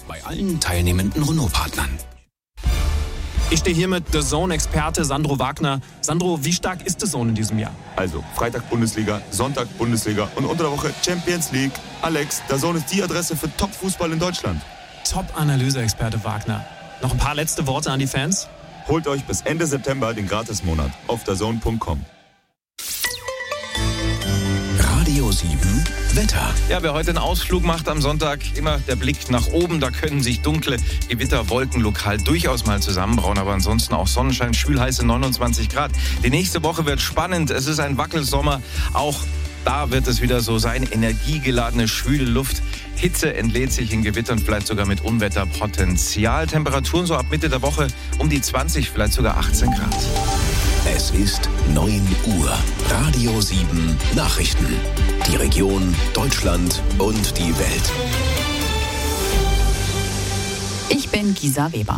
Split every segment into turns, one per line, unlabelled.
bei allen teilnehmenden Renault-Partnern.
Ich stehe hier mit DAZN-Experte Sandro Wagner. Sandro, wie stark ist DAZN in diesem Jahr?
Also, Freitag Bundesliga, Sonntag Bundesliga und unter der Woche Champions League. Alex, DAZN ist die Adresse für Top-Fußball in Deutschland.
Top-Analyse-Experte Wagner. Noch ein paar letzte Worte an die Fans?
Holt euch bis Ende September den Gratismonat auf dazn.com.
Radio 7 Wetter.
Ja, wer heute einen Ausflug macht am Sonntag, immer der Blick nach oben. Da können sich dunkle Gewitterwolken lokal durchaus mal zusammenbrauen. Aber ansonsten auch Sonnenschein, schwülheiße 29 Grad. Die nächste Woche wird spannend. Es ist ein Wackelsommer. Auch da wird es wieder so sein. Energiegeladene, schwüle Luft. Hitze entlädt sich in Gewittern, vielleicht sogar mit Unwetterpotenzial. Temperaturen so ab Mitte der Woche um die 20, vielleicht sogar 18 Grad.
Es ist 9 Uhr. Radio 7 Nachrichten. Die Region, Deutschland und die Welt.
Ich bin Gisa Weber.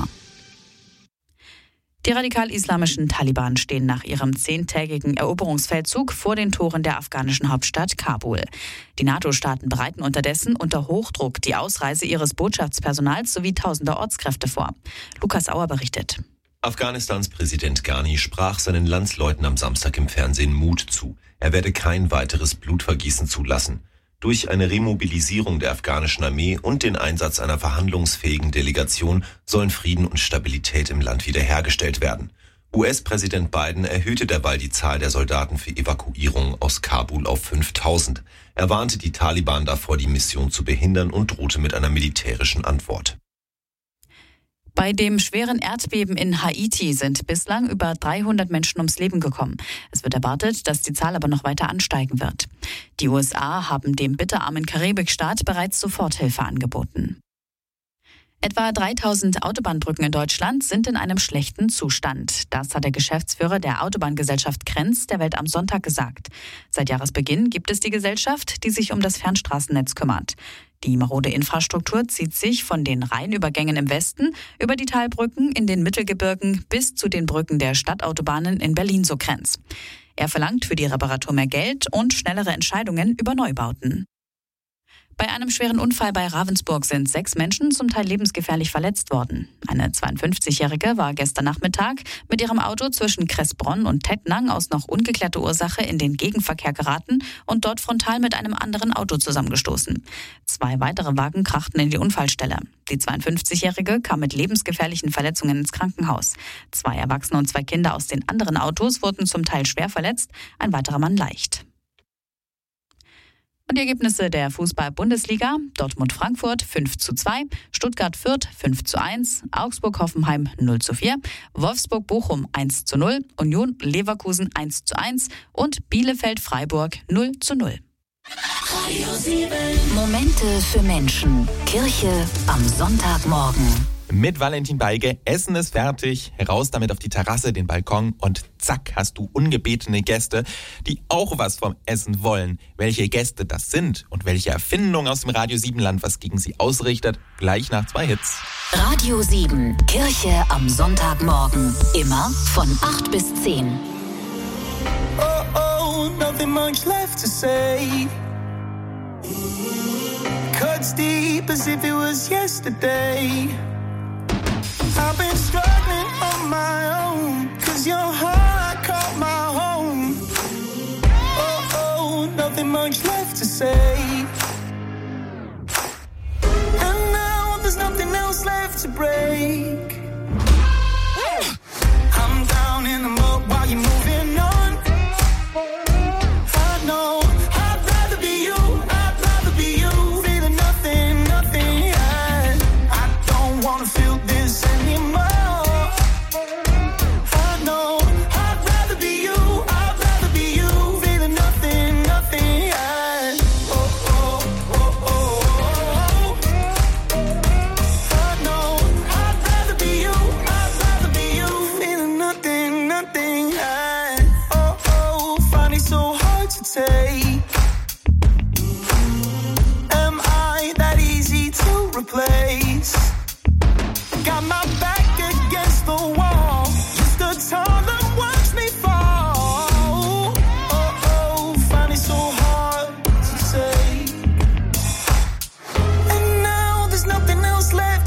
Die radikal-islamischen Taliban stehen nach ihrem 10-tägigen Eroberungsfeldzug vor den Toren der afghanischen Hauptstadt Kabul. Die NATO-Staaten bereiten unterdessen unter Hochdruck die Ausreise ihres Botschaftspersonals sowie tausender Ortskräfte vor. Lukas Auer berichtet.
Afghanistans Präsident Ghani sprach seinen Landsleuten am Samstag im Fernsehen Mut zu. Er werde kein weiteres Blutvergießen zulassen. Durch eine Remobilisierung der afghanischen Armee und den Einsatz einer verhandlungsfähigen Delegation sollen Frieden und Stabilität im Land wiederhergestellt werden. US-Präsident Biden erhöhte derweil die Zahl der Soldaten für Evakuierung aus Kabul auf 5.000. Er warnte die Taliban davor, die Mission zu behindern und drohte mit einer militärischen Antwort.
Bei dem schweren Erdbeben in Haiti sind bislang über 300 Menschen ums Leben gekommen. Es wird erwartet, dass die Zahl aber noch weiter ansteigen wird. Die USA haben dem bitterarmen Karibikstaat bereits Soforthilfe angeboten. Etwa 3000 Autobahnbrücken in Deutschland sind in einem schlechten Zustand. Das hat der Geschäftsführer der Autobahngesellschaft Krenz der Welt am Sonntag gesagt. Seit Jahresbeginn gibt es die Gesellschaft, die sich um das Fernstraßennetz kümmert. Die marode Infrastruktur zieht sich von den Rheinübergängen im Westen über die Talbrücken in den Mittelgebirgen bis zu den Brücken der Stadtautobahnen in Berlin, so Krenz. Er verlangt für die Reparatur mehr Geld und schnellere Entscheidungen über Neubauten. Bei einem schweren Unfall bei Ravensburg sind 6 Menschen zum Teil lebensgefährlich verletzt worden. Eine 52-Jährige war gestern Nachmittag mit ihrem Auto zwischen Kressbronn und Tettnang aus noch ungeklärter Ursache in den Gegenverkehr geraten und dort frontal mit einem anderen Auto zusammengestoßen. 2 weitere Wagen krachten in die Unfallstelle. Die 52-Jährige kam mit lebensgefährlichen Verletzungen ins Krankenhaus. 2 Erwachsene und 2 Kinder aus den anderen Autos wurden zum Teil schwer verletzt, ein weiterer Mann leicht. Und die Ergebnisse der Fußball-Bundesliga: Dortmund-Frankfurt 5:2, Stuttgart-Fürth 5:1, Augsburg-Hoffenheim 0:4, Wolfsburg-Bochum 1:0, Union-Leverkusen 1:1 und Bielefeld-Freiburg 0:0.
Momente für Menschen. Kirche am Sonntagmorgen.
Mit Valentin Beige, Essen ist fertig, raus damit auf die Terrasse, den Balkon und zack, hast du ungebetene Gäste, die auch was vom Essen wollen. Welche Gäste das sind und welche Erfindung aus dem Radio 7 Land was gegen sie ausrichtet, gleich nach 2 Hits.
Radio 7, Kirche am Sonntagmorgen, immer von 8 bis 10.
Oh, oh, nothing much left to say. Cuts deep as if it was yesterday. I've been struggling on my own, 'cause your heart caught my home. Oh, oh, nothing much left to say. And now there's nothing else left to break. I'm down in the mud while you're moving on. I know, I'd rather be you, I'd rather be you. Feeling nothing, nothing, yeah. I don't wanna feel this anymore. I know, I'd rather be you, I'd rather be you. Feeling nothing, nothing, yeah. Oh, oh, oh, oh, oh. I know, I'd rather be you, I'd rather be you. Feeling nothing, nothing, yeah. Oh, oh, finding so hard to take. Am I that easy to replace? Got my back against the wall. You stood tall and watched me fall. Oh, oh, find it so hard to say. And now there's nothing else left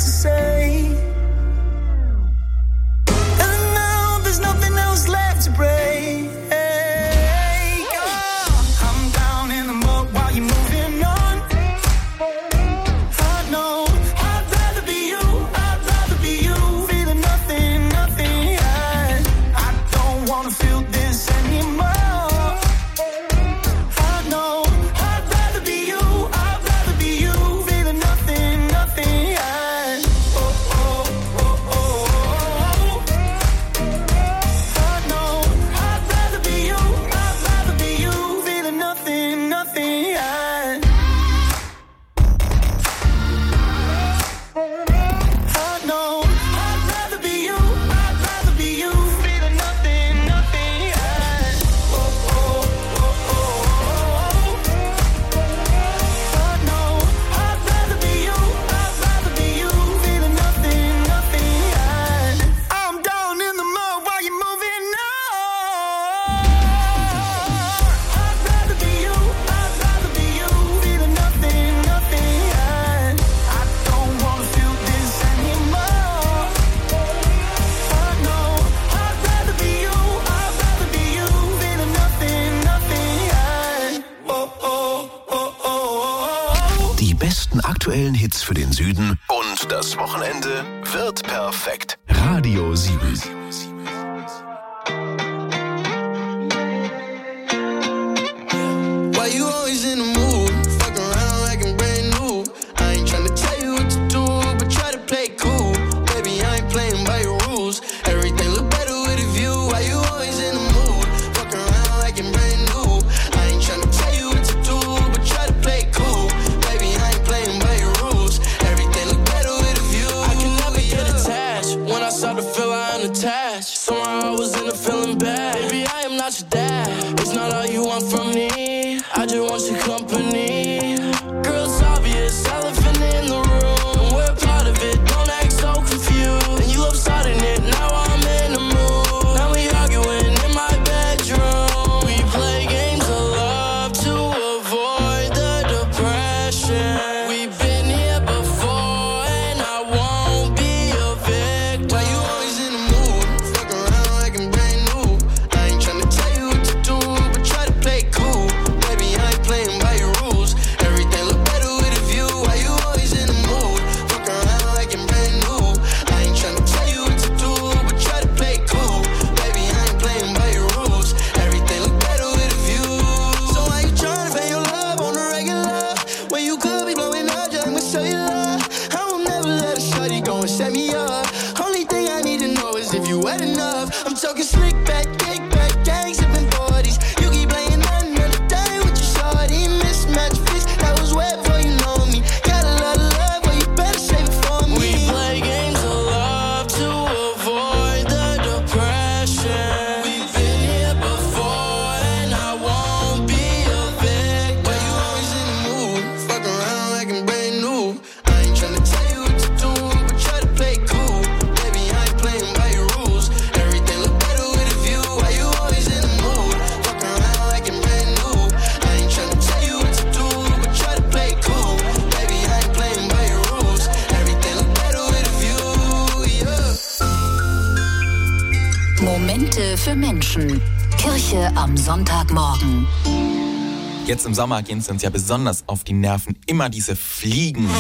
aktuellen Hits für den Süden und das Wochenende wird perfekt. Radio 7.
Why you always in the mood? Fuck around like I'm brand new. I ain't tryna tell you what to do, but try to play cool. Baby, I ain't playing by your rules. Everything look better with a view. Why you always in the mood? Fuck around like I'm brand new. I ain't tryna tell you what to do, but try to play cool. Baby, I ain't playing by your rules. Everything look better with a view. I can never get attached. When I start to feel I'm attached, somehow I was in a feeling bad. Baby, I am not your dad. It's not all you want from me. I just want your company. Girl, it's obvious, elephant in the room, and we're part of it. Don't act so confused. And you love starting it. Now I'm in the mood. Now we arguing in my bedroom. We play games of love to avoid the depression. We've been here before, and I won't be a victim. Why you always in the mood? Fuck around like I'm brand new. I ain't tryna tell you what to do, but try to play cool. Baby, I ain't playing by your rules. Everything look better with a view. Why you always in the mood? Fuck around like I'm brand new. I ain't tryna tell you what to do, but try to play cool. Baby, I ain't playing by your rules. Everything look better with a view. So why you tryna pay your love on the regular when you could be blowing up just with cellular? I will never let a shawty go and set me up. Only thing I need to know is if you wet enough. I'm talking slick back, kick back, gang sipping 40s. You keep playing another day with your shawty. Mismatch fist, that was wet before you know me. Got a lot of love, but you better save it for me. We play games of love to avoid the depression. We've been here before, and I won't be a victim. Why you always in the mood? Fuck around like I'm brand new. I ain't tryna tell you what to do, but try to play cool. Baby, I ain't playing by your rules. Everything look better with a view. Why you always in the mood? Fuck around like I'm brand new. I ain't tryna tell you what to do, but try to play cool. Baby, I ain't playing by your rules. Everything look better with a view, yeah.
Momente für Menschen. Kirche am Sonntagmorgen.
Jetzt im Sommer gehen es uns ja besonders auf die Nerven. Immer diese Fliegen.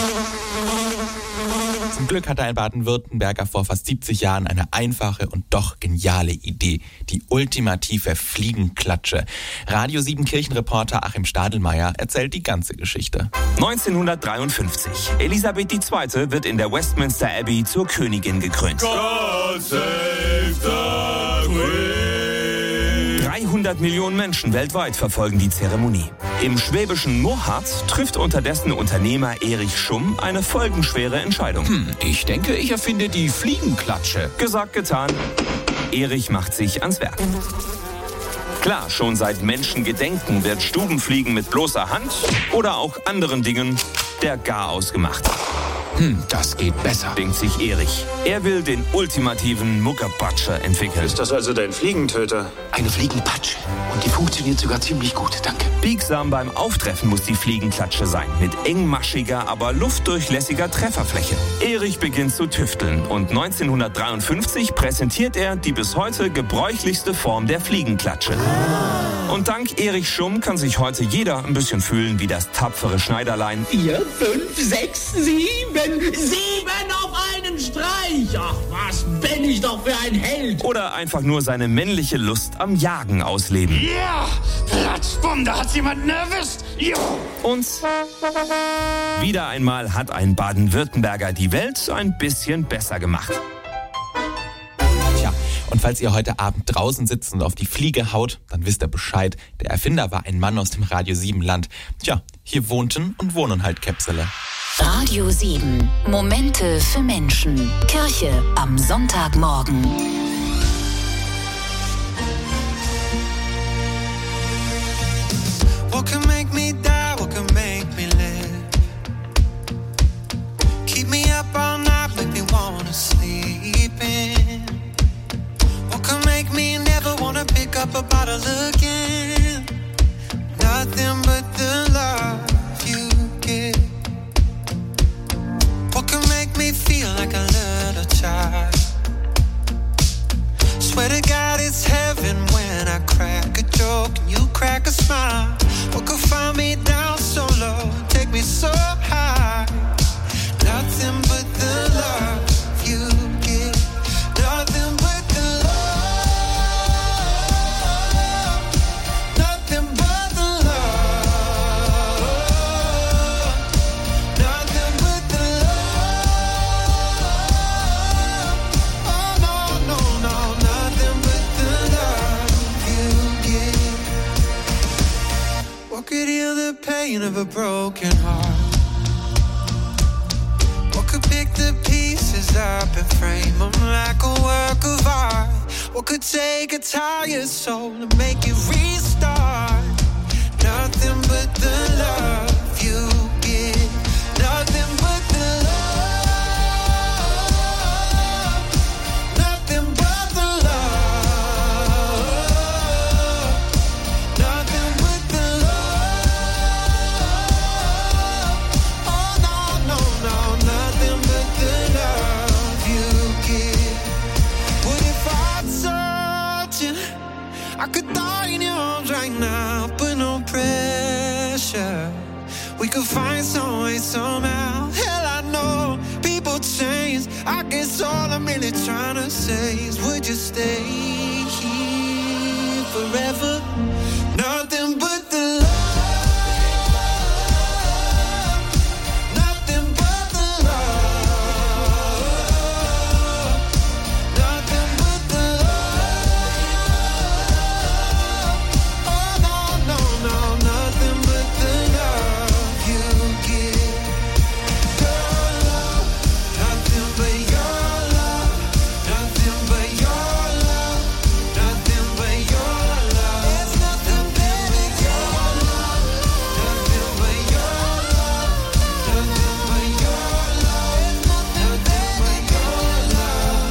Zum Glück hatte ein Baden-Württemberger vor fast 70 Jahren eine einfache und doch geniale Idee. Die ultimative Fliegenklatsche. Radio 7 Kirchenreporter Achim Stadelmeier erzählt die ganze Geschichte.
1953. Elisabeth II. Wird in der Westminster Abbey zur Königin gekrönt.
God save the Queen.
300 Millionen Menschen weltweit verfolgen die Zeremonie. Im schwäbischen Murrhardt trifft unterdessen Unternehmer Erich Schumm eine folgenschwere Entscheidung.
Ich denke, ich erfinde die Fliegenklatsche.
Gesagt, getan. Erich macht sich ans Werk. Klar, schon seit Menschengedenken wird Stubenfliegen mit bloßer Hand oder auch anderen Dingen der Garaus gemacht.
Das geht besser,
denkt sich Erich. Er will den ultimativen Muckerpatscher entwickeln.
Ist das also dein Fliegentöter?
Eine Fliegenpatsche. Und die funktioniert sogar ziemlich gut, danke.
Biegsam beim Auftreffen muss die Fliegenklatsche sein. Mit engmaschiger, aber luftdurchlässiger Trefferfläche. Erich beginnt zu tüfteln und 1953 präsentiert er die bis heute gebräuchlichste Form der Fliegenklatsche. Und dank Erich Schumm kann sich heute jeder ein bisschen fühlen wie das tapfere Schneiderlein.
4, 5, 6, 7. 7 auf einen Streich. Ach, was bin ich doch für ein Held.
Oder einfach nur seine männliche Lust am Jagen ausleben.
Ja, Platzbumm, da hat's jemanden erwischt. Ja.
Und wieder einmal hat ein Baden-Württemberger die Welt ein bisschen besser gemacht.
Tja, und falls ihr heute Abend draußen sitzt und auf die Fliege haut, dann wisst ihr Bescheid. Der Erfinder war ein Mann aus dem Radio 7 Land. Tja, hier wohnten und wohnen halt Käpsele.
Radio 7. Momente für Menschen. Kirche am Sonntagmorgen.
What can make me die? What can make me live? Keep me up all night, make me wanna sleep in. What can make me never wanna pick up a bottle again? Nothing but the love you give. What can make me feel like a little child? Swear to God it's heaven when I crack a joke and you crack a smile. What could find me down so low, take me so high?
of a broken heart. What could pick the pieces up and frame them like a work of art? What could take a tired soul and make it restart? Nothing but the love you give. Nothing but the love. Nothing but the love. Nothing but the love. Oh no, no, no. Nothing but the love you give. What if I told you I could die in your arms right now, but no pressure. We could find some way somehow. Hell, I know people change. I guess all I'm really trying to say is, would you stay here forever? Nothing but the love. Nothing but the love. Nothing but the love. Oh no, no, no. Nothing but the love you give. Your love. Nothing but your love. Nothing but your love. Nothing but your love. There's nothing but your love. Nothing but your love. Nothing but your love. Nothing but your love.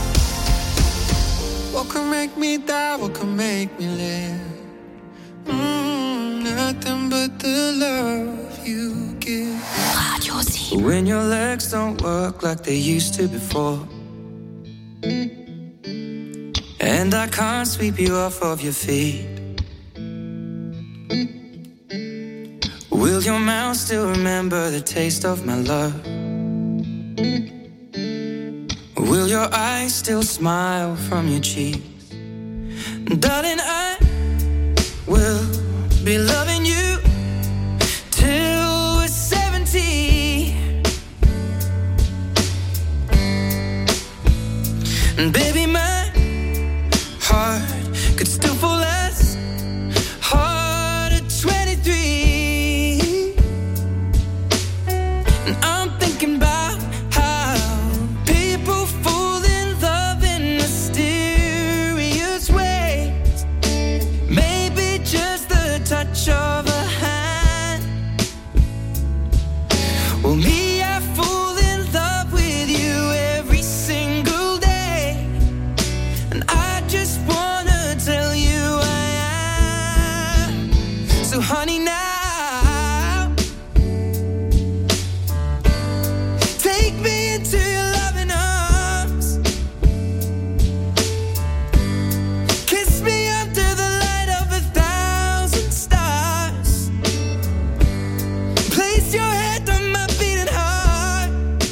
What can make me die? What can make me live? Nothing but the love you give.
Radio 7.
When your legs don't work like they used to before, and I can't sweep you off of your feet, will your mouth still remember the taste of my love? Will your eyes still smile from your cheeks? Darling, I will be loving you till we're 70. And baby, my heart could still fall as hard at 23. And I'm thinking about how people fall in love in mysterious ways. Maybe just the touch of a hand. Well, me, I fall in love with you every single day. And I just wanna tell you I am. So honey, now take me into your loving arms. Kiss me under the light of 1,000 stars. Place your head on my beating heart.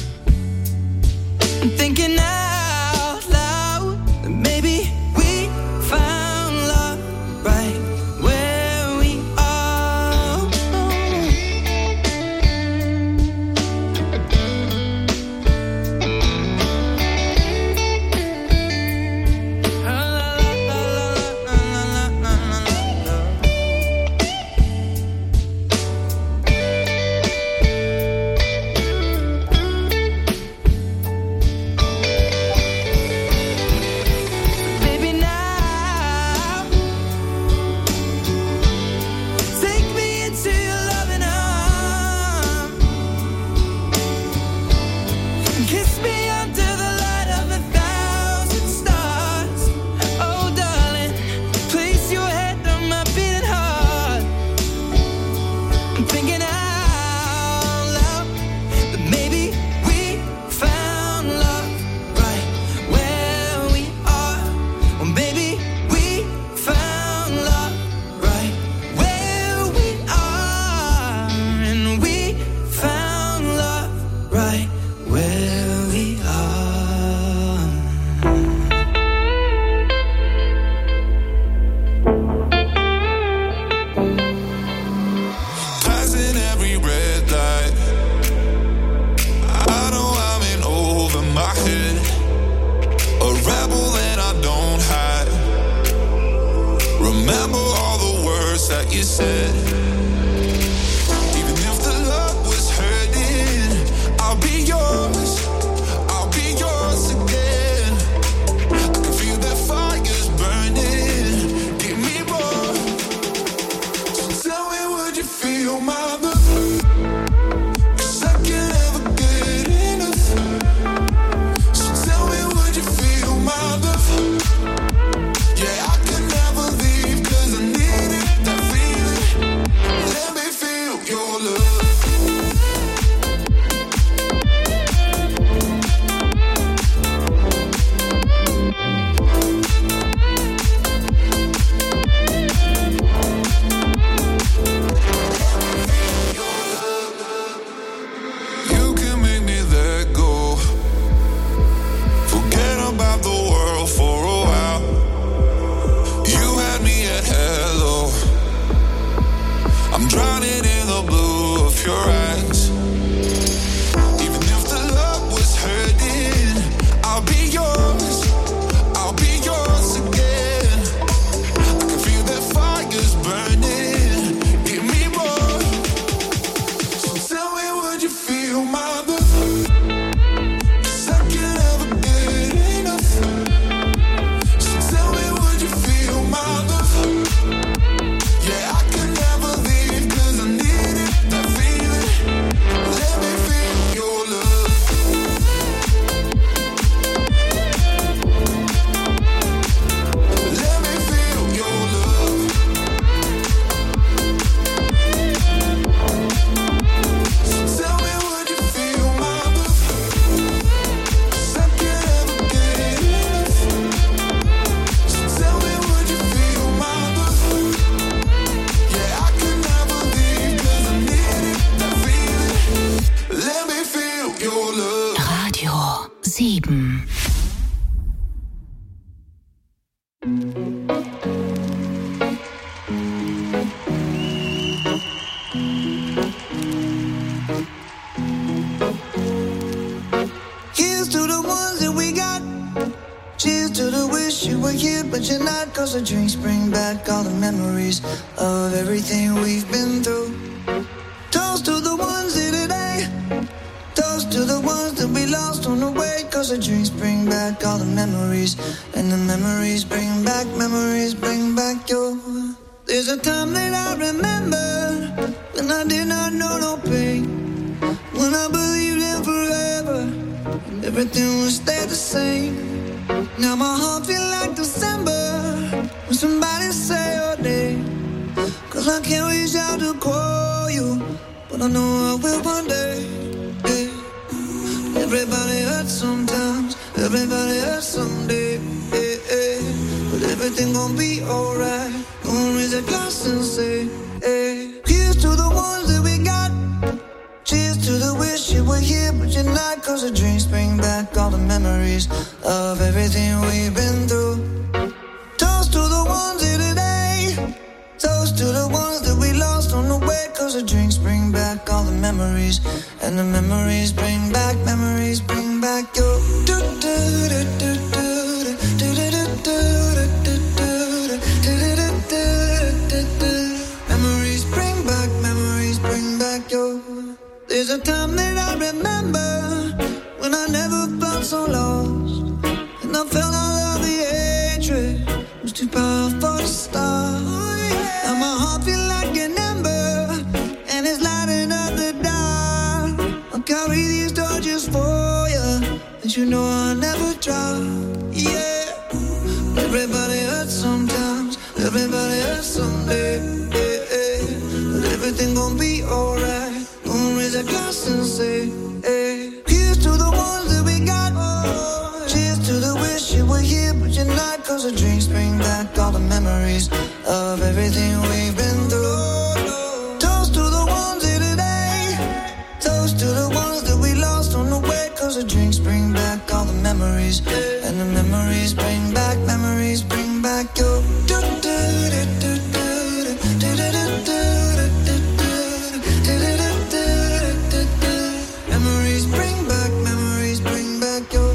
I'm thinking out loud that maybe we found love right where we are. Baby, now take me into your loving arms. Kiss me under the light of 1,000 stars. Oh, darling, place your head on my beating heart. I'm thinking out loud that maybe we found love right where we are. Well, maybe we found love right where we are. And we found love right where we are.
Passing every red light. I know I'm in over my head. A rebel and I don't hide. Remember all the words that you said.
7.
Here's to the ones that we got. Cheers to the wish you were here, but you're not. 'Cause the drinks bring back all the memories of everything we've been through. Toast to the ones here today. Toast to the ones that we lost on the way. 'Cause the drinks bring back all the memories. And the memories bring back your. There's a time that I remember when I did not know no pain. When I believed in forever and everything would stay the same. Now my heart feel like December when somebody say your name. 'Cause I can't reach out to call you, but I know I will one day. Yeah. Everybody hurts sometimes, everybody hurts someday. Yeah, yeah. But everything gon' be alright. Gonna raise a glass and say, hey. Here's to the ones that we got. Cheers to the wish you were here, but you're not. 'Cause the drinks bring back all the memories of everything we've been through. Toast to the ones here today. Toast to the ones that we lost on the way. 'Cause the drinks bring back all the memories. And the memories bring back your. Memories bring back your. There's a time that I remember when I never felt so lost. And I felt all of the hatred was too powerful to stop. Now my heart feel like an ember and it's lighting up the dark. I'll carry these torches for you, and you know I'll never drop. Yeah. Everybody hurts sometimes, everybody hurts someday. Yeah, yeah. But everything gon' be alright. Gonna raise a glass and say, hey. Here's to the ones that we got. Cheers to the wish you were here, but you're not. 'Cause the drinks bring back all the memories of everything we've been through. Toast to the ones here today. Toast to the ones that we lost on the way. 'Cause the drinks bring back all the memories. And the memories bring back your. Memories bring back your.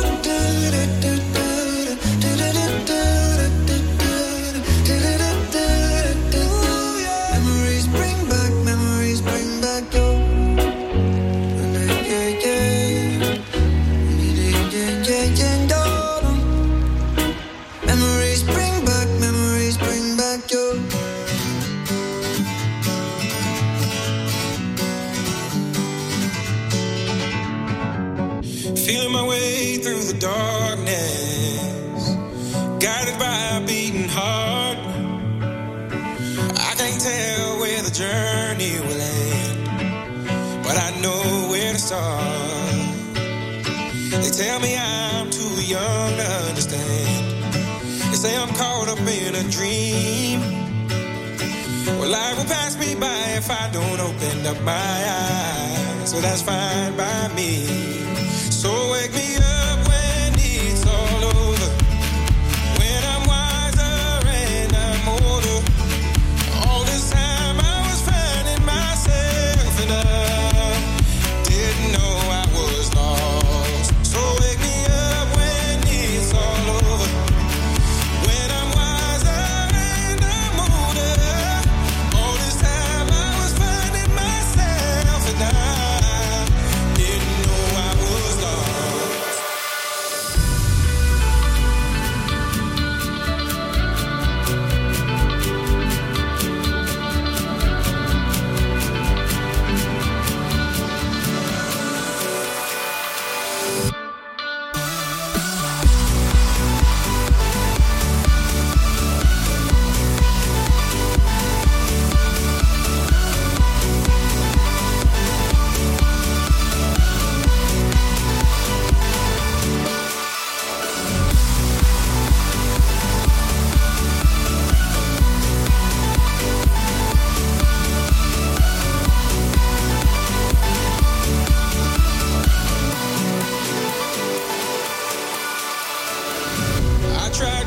Feeling my way through the darkness, guided by a beating heart. I can't tell where the journey will end, but I know where to start. They tell me I'm too young to understand. They say I'm caught up in a dream. Well, life will pass me by if I don't open up my eyes. So that's fine by me. So wake me up when it's all over, when I'm wiser and I'm older. All this time I was finding myself and I didn't know I was lost. So wake me up when it's all over, when I'm wiser and I'm older. All this time I was finding myself and I didn't know I was lost.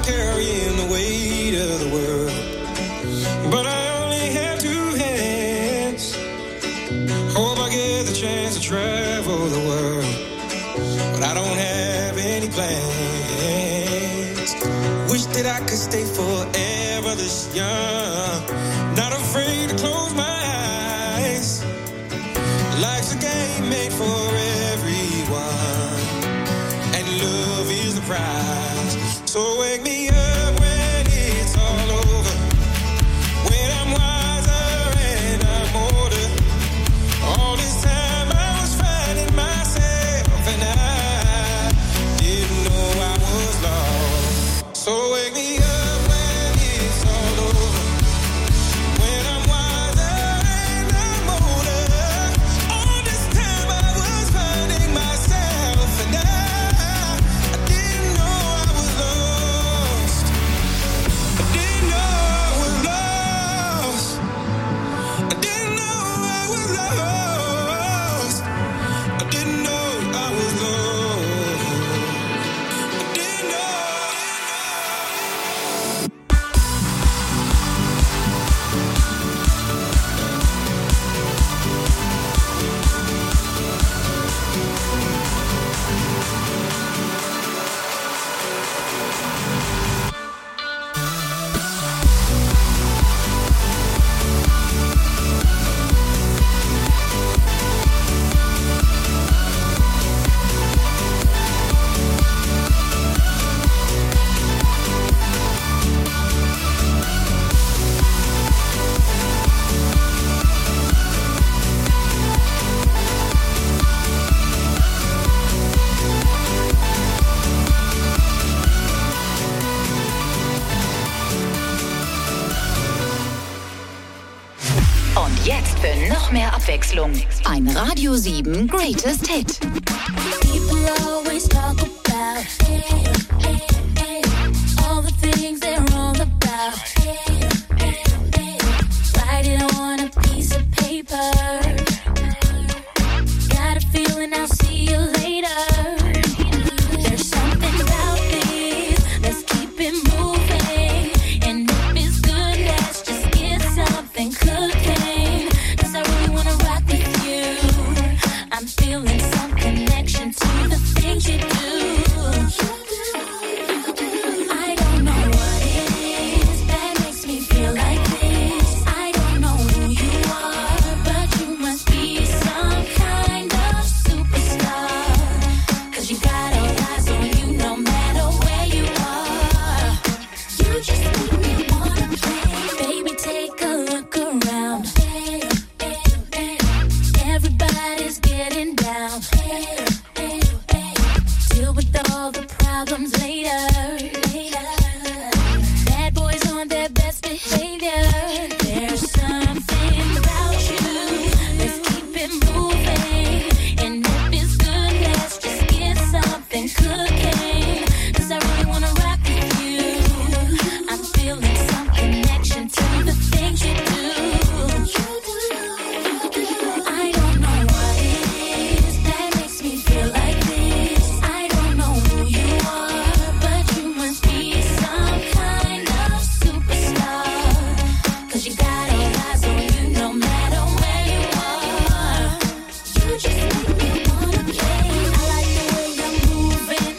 carrying the weight of the world. But I only have two hands. Hope I get the chance to travel the world. But I don't have any plans. Wish that I could stay forever this young. Not afraid to close my eyes. Life's a game made for everyone. And love is the prize. So wake me up when it's all over. When I'm wiser and I'm older. All this time I was finding myself and I didn't know I was lost. So wake me up when it's all over. When I'm wiser and I'm older. All this time I was finding myself and I didn't know I was lost. I didn't know I was lost. I didn't know I was lost. I didn't know I was lost. I didn't know.
Und jetzt für noch mehr Abwechslung. Ein Radio 7 Greatest Hit.
People always talk about all the things they're wrong about. Write it on a piece of paper. Got a feeling I'll see you later. There's something about this. Let's keep it moving. And if it's good, let's just get something cooking. 'Cause I really wanna rock with you. I'm feeling some connection to the things you do. I don't know what it is that makes me feel like this. I don't know who you are, but you must be some kind of superstar. 'Cause you got all eyes on you no matter where you are. You just make me wanna play. Baby, take a look around. Everybody's getting down. Deal with all the problems later. Bad boys on their best behavior. There's something about you. Let's keep it moving. And if it's good, let's just get something cooking. 'Cause I really wanna rock with you. I'm feeling some connection to the things you do. I don't know what it is that makes me feel like this. I don't know who you are, but you must be some kind of superstar. 'Cause you got all eyes on you no matter where you are. You just make me wanna play. I like the way you're moving.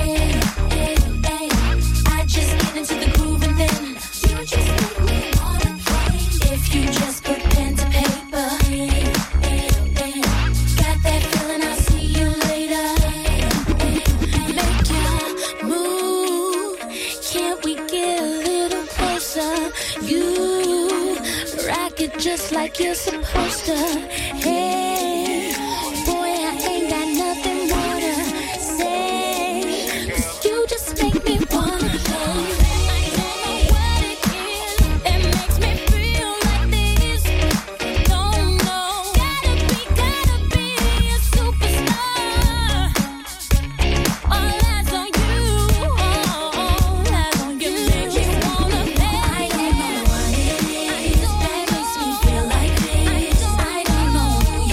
I just get into the groove and then you just make me wanna play. If you just put pen to paper. Got that feeling, I'll see you later. Make your move. Can't we get a little closer? You rock it just like you're supposed to. Hey, boy, I ain't got nothing more to say. 'Cause you just make me wanna play. I don't know what it is that makes me feel like this. Don't know. Gotta be a superstar. All eyes on you. All eyes on you. Make me wanna play. I don't know what it is that makes me feel like this. I don't know who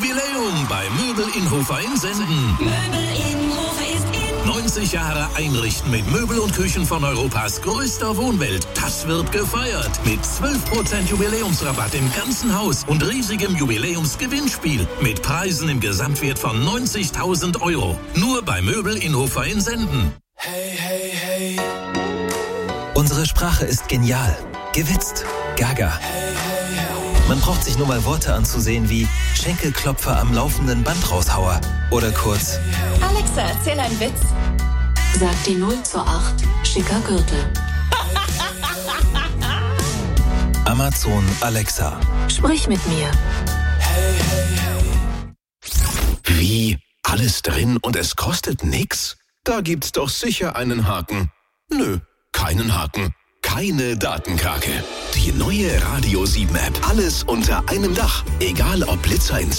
Jubiläum bei Möbel Inhofer in Senden.
Möbel Innenhof ist in.
90 Jahre einrichten mit Möbel und Küchen von Europas größter Wohnwelt. Das wird gefeiert mit 12% Jubiläumsrabatt im ganzen Haus und riesigem Jubiläumsgewinnspiel mit Preisen im Gesamtwert von 90.000 €. Nur bei Möbel Inhofer in Senden.
Hey, hey, hey.
Unsere Sprache ist genial, gewitzt, gaga. Man braucht sich nur mal Worte anzusehen wie Schenkelklopfer am laufenden Bandraushauer oder kurz
Alexa, erzähl einen Witz. Sagt die 0 zur 8, schicker Gürtel.
Amazon Alexa.
Sprich mit mir.
Wie? Alles drin und es kostet nix? Da gibt's doch sicher einen Haken. Nö, keinen Haken. Keine Datenkrake. Die neue Radio 7 App. Alles unter einem Dach. Egal ob Blitzer ins